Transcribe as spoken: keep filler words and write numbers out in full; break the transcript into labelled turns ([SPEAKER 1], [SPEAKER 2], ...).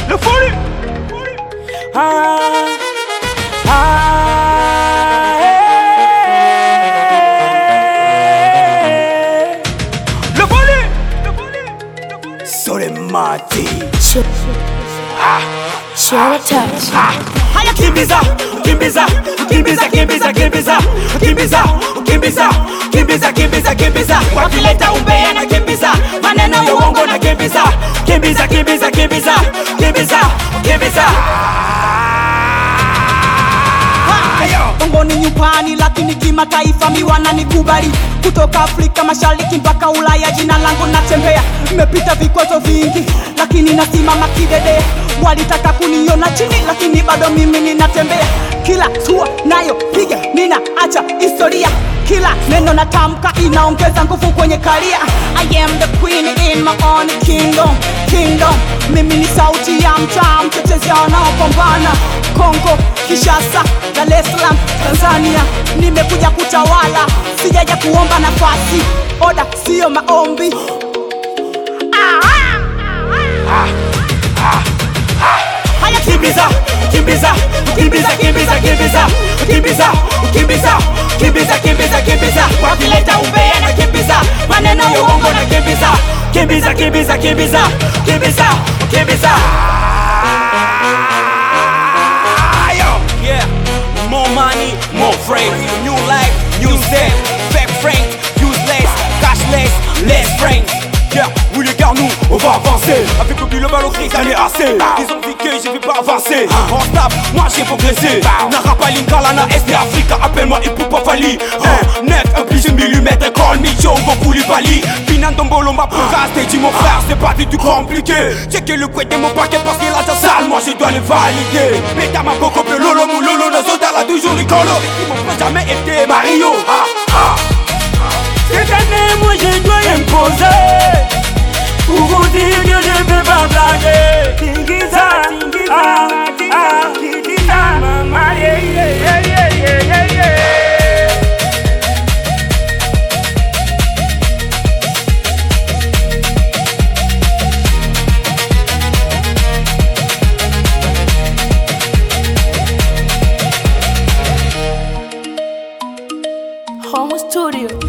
[SPEAKER 1] Le folie. Ah, ah, hey. Le folie. Le folie. Solemati.
[SPEAKER 2] Ah, share a touch.
[SPEAKER 1] Ah, haya kimbiza, kimbiza, kimbiza, kimbiza, kimbiza, kimbiza, kimbiza, kimbiza, kimbiza, kimbiza. Wakileta umbea na kimbiza, maneno ya uongo na kimbiza, kimbiza, kimbiza, kimbiza, kimbiza, kimbiza.
[SPEAKER 3] Bongo ni nyumbani lakini kimataifa mi wananikubali. Kutoka Afrika Mashariki mpaka Ulaya jina langu natembea. Nimepita vikwazo vingi lakini nasimama kidede. Walitaka kuniona chini lakini bado mimi ninatembea. Kila tua nayo piga ninaacha historia. Kila neno natamka inaongeza nguvu kwenye karia. I am the queen in my own kingdom, kingdom. Mimi ni sauti ya mtaa, mtetezi wanaopambana. Kongo, Kinshasa, Dar es Salaam, Tanzania. Nimekuja kutawala, sijaja kuomba nafasi. Oda sio maombi. Ah, ah,
[SPEAKER 1] ah, ah, ah. Haya kimbiza, kimbiza, kimbiza, kimbiza, kimbiza, kimbiza, kimbiza, kimbiza, kimbiza, kimbiza. Wakileta umbea na kimbiza, maneno ya uongo na kimbiza, kimbiza, kimbiza, kimbiza, kimbiza, kimbiza.
[SPEAKER 4] Yeah, more money, more fame. New life, new set. Fake frank, useless, cashless, less frank.
[SPEAKER 1] Yeah, oui les gars, nous, on va avancer.
[SPEAKER 4] Avec le but, le ballon crise,
[SPEAKER 1] ça n'est assez.
[SPEAKER 4] Ils ont dit que je vais pas avancer. En snap, moi j'ai progressé. Nara Palinka, na Est Africa, appelle-moi Ipupa Fali. Net, un plus millimètre, call me Joe, Goku Bali. Pinan Tombolo m'a procrasté, dis mon frère, c'est pas du tout compliqué. C'est que le couet de mon paquet parce qu'il a ta salle, moi je dois le valider. Beta ma coco, lolo, mou lolo, nos autres, là toujours rigolo. Ils m'ont jamais été Mario. Ah, ah.
[SPEAKER 1] Cette année, moi je dois imposer. Pour vous dire que je peux pas blaguer. Tingiza, Tingiza, ah, ah, Tingiza, mama, yeah, yeah, yeah, yeah, yeah, yeah.
[SPEAKER 2] Home Studio.